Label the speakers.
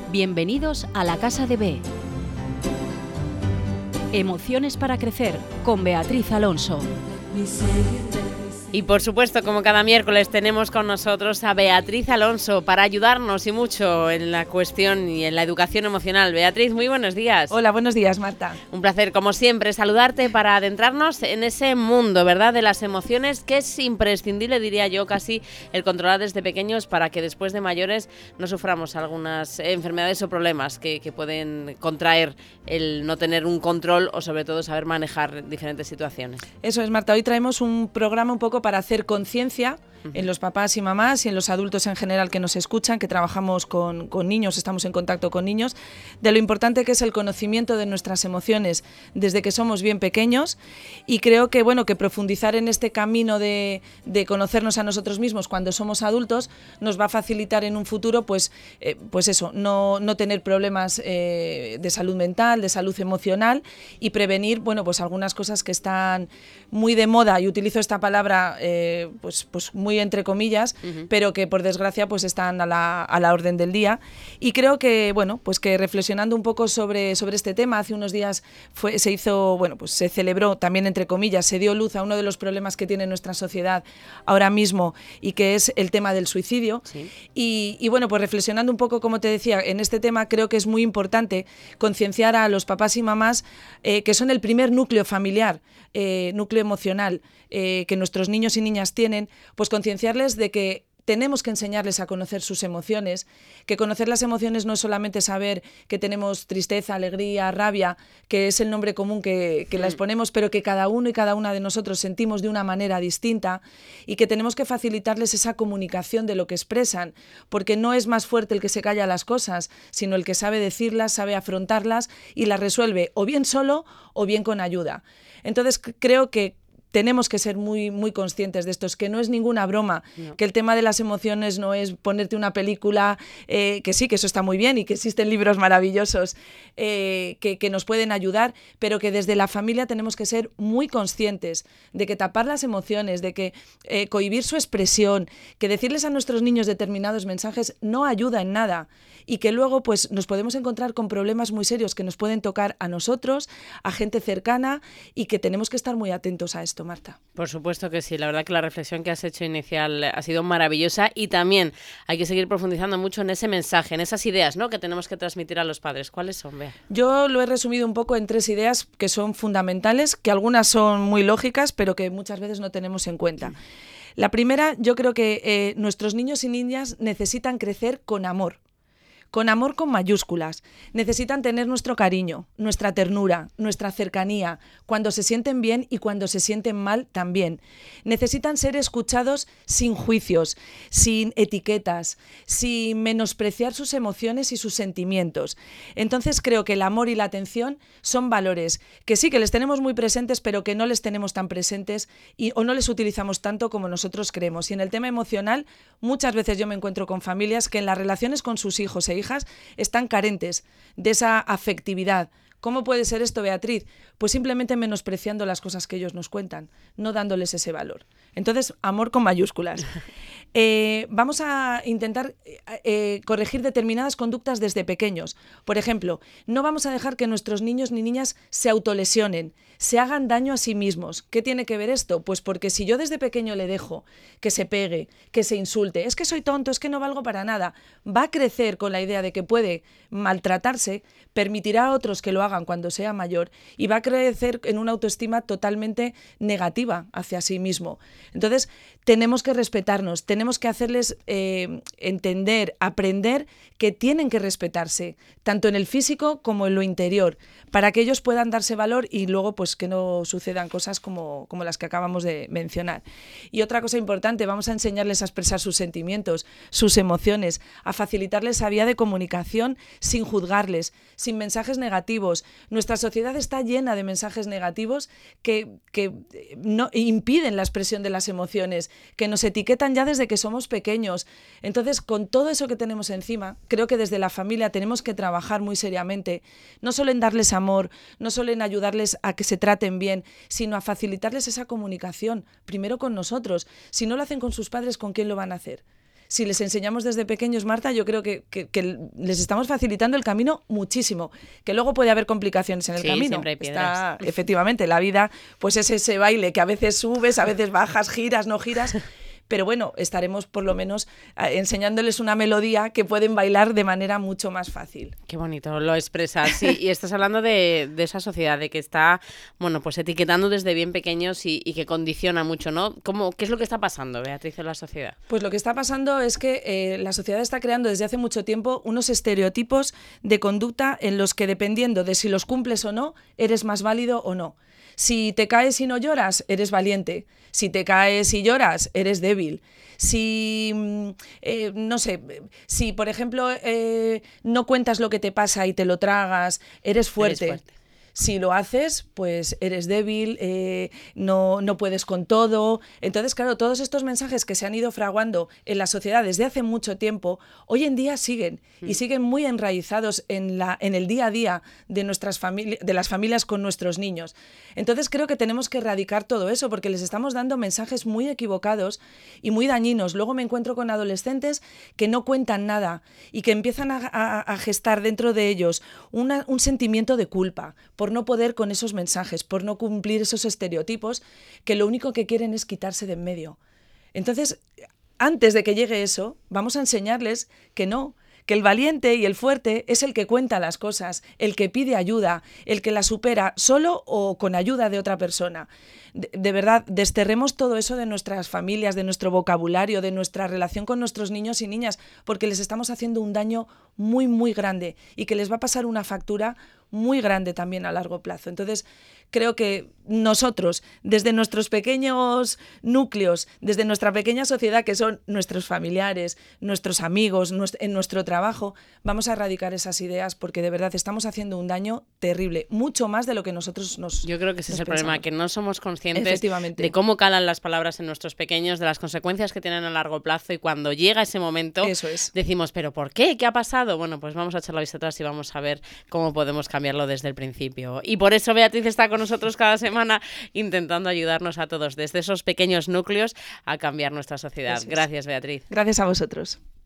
Speaker 1: Bienvenidos a la Casa de B. Emociones para crecer con Beatriz Alonso.
Speaker 2: Y por supuesto, como cada miércoles, tenemos con nosotros a Beatriz Alonso para ayudarnos y mucho en la cuestión y en la educación emocional. Beatriz, muy buenos días.
Speaker 3: Hola, buenos días, Marta.
Speaker 2: Un placer, como siempre, saludarte para adentrarnos en ese mundo, ¿verdad?, de las emociones, que es imprescindible, diría yo, casi el controlar desde pequeños para que después de mayores no suframos algunas enfermedades o problemas que pueden contraer el no tener un control o sobre todo saber manejar diferentes situaciones.
Speaker 3: Eso es, Marta. Hoy traemos un programa un poco para hacer conciencia en los papás y mamás y en los adultos en general que nos escuchan, que trabajamos con niños, estamos en contacto con niños, de lo importante que es el conocimiento de nuestras emociones desde que somos bien pequeños. Y creo que, bueno, que profundizar en este camino de conocernos a nosotros mismos cuando somos adultos nos va a facilitar en un futuro, pues eso, no tener problemas de salud mental, de salud emocional, y prevenir, bueno, pues algunas cosas que están muy de moda, y utilizo esta palabra pues muy entre comillas, pero que por desgracia pues están a la orden del día. Y creo que, bueno, pues que reflexionando un poco sobre este tema, hace unos días se celebró también entre comillas, se dio luz a uno de los problemas que tiene nuestra sociedad ahora mismo, y que es el tema del suicidio. Sí. Y bueno, pues reflexionando un poco, como te decía, en este tema, creo que es muy importante concienciar a los papás y mamás que son el primer núcleo familiar, núcleo emocional, que nuestros niños y niñas tienen, pues concienciarles de que tenemos que enseñarles a conocer sus emociones, que conocer las emociones no es solamente saber que tenemos tristeza, alegría, rabia, que es el nombre común que las ponemos, pero que cada uno y cada una de nosotros sentimos de una manera distinta, y que tenemos que facilitarles esa comunicación de lo que expresan, porque no es más fuerte el que se calla las cosas, sino el que sabe decirlas, sabe afrontarlas y las resuelve o bien solo o bien con ayuda. Entonces creo que tenemos que ser muy, muy conscientes de esto, es que no es ninguna broma, no. Que el tema de las emociones no es ponerte una película, que sí, que eso está muy bien y que existen libros maravillosos que nos pueden ayudar, pero que desde la familia tenemos que ser muy conscientes de que tapar las emociones, de que cohibir su expresión, que decirles a nuestros niños determinados mensajes no ayuda en nada, y que luego pues nos podemos encontrar con problemas muy serios que nos pueden tocar a nosotros, a gente cercana, y que tenemos que estar muy atentos a esto, Marta.
Speaker 2: Por supuesto que sí, la verdad que la reflexión que has hecho inicial ha sido maravillosa, y también hay que seguir profundizando mucho en ese mensaje, en esas ideas, ¿no?, que tenemos que transmitir a los padres. ¿Cuáles son, Bea?
Speaker 3: Yo lo he resumido un poco en 3 ideas que son fundamentales, que algunas son muy lógicas, pero que muchas veces no tenemos en cuenta. La primera, yo creo que nuestros niños y niñas necesitan crecer con amor con mayúsculas. Necesitan tener nuestro cariño, nuestra ternura, nuestra cercanía, cuando se sienten bien y cuando se sienten mal también. Necesitan ser escuchados sin juicios, sin etiquetas, sin menospreciar sus emociones y sus sentimientos. Entonces creo que el amor y la atención son valores que sí, que les tenemos muy presentes, pero que no les tenemos tan presentes o no les utilizamos tanto como nosotros creemos. Y en el tema emocional, muchas veces yo me encuentro con familias que en las relaciones con sus hijos e hijas están carentes de esa afectividad. ¿Cómo puede ser esto, Beatriz? Pues simplemente menospreciando las cosas que ellos nos cuentan, no dándoles ese valor. Entonces, amor con mayúsculas. Vamos a intentar corregir determinadas conductas desde pequeños. Por ejemplo, no vamos a dejar que nuestros niños ni niñas se autolesionen, se hagan daño a sí mismos. ¿Qué tiene que ver esto? Pues porque si yo desde pequeño le dejo que se pegue, que se insulte, es que soy tonto, es que no valgo para nada, va a crecer con la idea de que puede maltratarse, permitirá a otros que lo hagan cuando sea mayor, y va a crecer en una autoestima totalmente negativa hacia sí mismo. Entonces, tenemos que respetarnos, tenemos que hacerles entender, aprender que tienen que respetarse, tanto en el físico como en lo interior, para que ellos puedan darse valor y luego pues que no sucedan cosas como las que acabamos de mencionar. Y otra cosa importante, vamos a enseñarles a expresar sus sentimientos, sus emociones, a facilitarles esa vía de comunicación sin juzgarles, sin mensajes negativos. Nuestra sociedad está llena de mensajes negativos que no impiden la expresión de las emociones, que nos etiquetan ya desde que somos pequeños. Entonces, con todo eso que tenemos encima, creo que desde la familia tenemos que trabajar muy seriamente, no solo en darles amor, no solo en ayudarles a que se traten bien, sino a facilitarles esa comunicación, primero con nosotros. Si no lo hacen con sus padres, ¿con quién lo van a hacer? si les enseñamos desde pequeños, Marta, yo creo que les estamos facilitando el camino muchísimo. Que luego puede haber complicaciones en el camino.
Speaker 2: Siempre hay piedras.
Speaker 3: Efectivamente, la vida pues es ese baile que a veces subes, a veces bajas, giras, no giras. Pero bueno, estaremos por lo menos enseñándoles una melodía que pueden bailar de manera mucho más fácil.
Speaker 2: Qué bonito lo expresas, sí. Y estás hablando de esa sociedad, de que está, bueno, pues etiquetando desde bien pequeños y que condiciona mucho, ¿no? ¿Qué es lo que está pasando, Beatriz, en la sociedad?
Speaker 3: Pues lo que está pasando es que la sociedad está creando desde hace mucho tiempo unos estereotipos de conducta en los que, dependiendo de si los cumples o no, eres más válido o no. Si te caes y no lloras, eres valiente. Si te caes y lloras, eres débil. Si, no sé, si por ejemplo no cuentas lo que te pasa y te lo tragas, eres fuerte. Si lo haces, pues eres débil, no puedes con todo. Entonces, claro, todos estos mensajes que se han ido fraguando en la sociedad desde hace mucho tiempo, hoy en día siguen y siguen muy enraizados en el día a día de las familias con nuestros niños. Entonces, creo que tenemos que erradicar todo eso porque les estamos dando mensajes muy equivocados y muy dañinos. Luego me encuentro con adolescentes que no cuentan nada y que empiezan a gestar dentro de ellos un sentimiento de culpa por no poder con esos mensajes, por no cumplir esos estereotipos, que lo único que quieren es quitarse de en medio. Entonces, antes de que llegue eso, vamos a enseñarles que no, que el valiente y el fuerte es el que cuenta las cosas, el que pide ayuda, el que la supera solo o con ayuda de otra persona. De verdad, desterremos todo eso de nuestras familias, de nuestro vocabulario, de nuestra relación con nuestros niños y niñas, porque les estamos haciendo un daño muy, muy grande y que les va a pasar una factura muy grande también a largo plazo. Entonces, creo que nosotros, desde nuestros pequeños núcleos, desde nuestra pequeña sociedad, que son nuestros familiares, nuestros amigos, en nuestro trabajo, vamos a erradicar esas ideas porque de verdad estamos haciendo un daño terrible, mucho más de lo que nosotros nos
Speaker 2: Yo creo que ese es el problema, que no somos conscientes
Speaker 3: de
Speaker 2: cómo calan las palabras en nuestros pequeños, de las consecuencias que tienen a largo plazo, y cuando llega ese momento decimos, ¿pero por qué? ¿Qué ha pasado? Bueno, pues vamos a echar la vista atrás y vamos a ver cómo podemos cambiarlo desde el principio. Y por eso Beatriz está con nosotros cada semana intentando ayudarnos a todos desde esos pequeños núcleos a cambiar nuestra sociedad. Gracias, Beatriz.
Speaker 3: Gracias a vosotros.